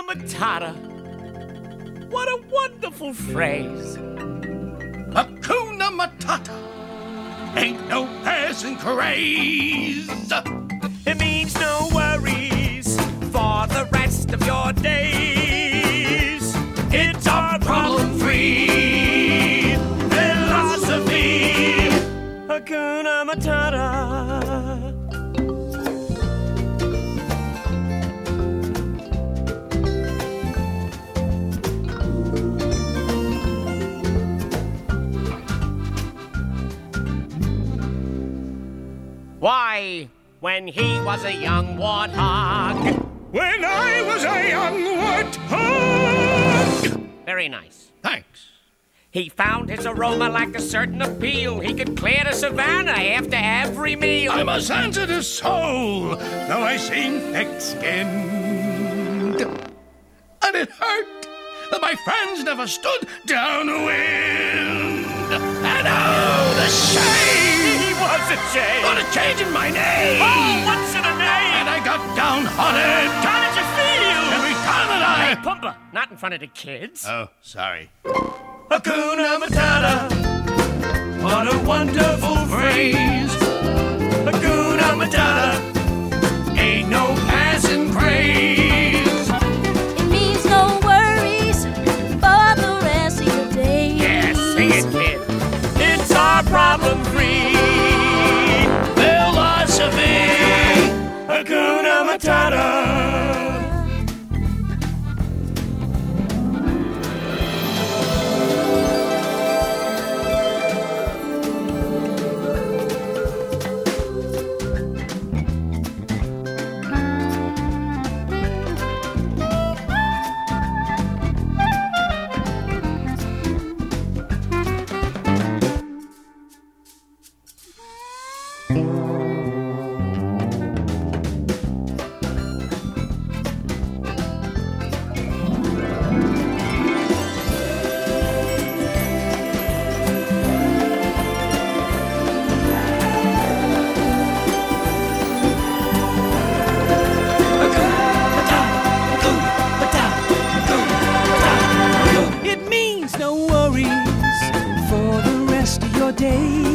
Matata. What a wonderful phrase. Hakuna Matata. Ain't no passing craze. It means no worries for the rest of your days. It's our problem-free philosophy. Hakuna Matata. Why, when he was a young warthog. When I was a young warthog. Very nice. Thanks. He found his aroma like a certain appeal. He could clear the savannah after every meal. I'm a sensitive soul, though I seem thick-skinned. And it hurt that my friends never stood downwind. And oh, the shame! He was ashamed. For the change in my name. Oh, what's in a name? And I got downhearted. How did you feel? Every time that Hey, Pumbaa, not in front of the kids. Oh, sorry. Hakuna Matata. What a wonderful phrase. Hakuna Matata. Ain't no passing craze. It means no worries for the rest of your days. Yes, sing it, kid. It's our problem-free Philosophy. Hakuna Matata. It means no worries for the rest of your days.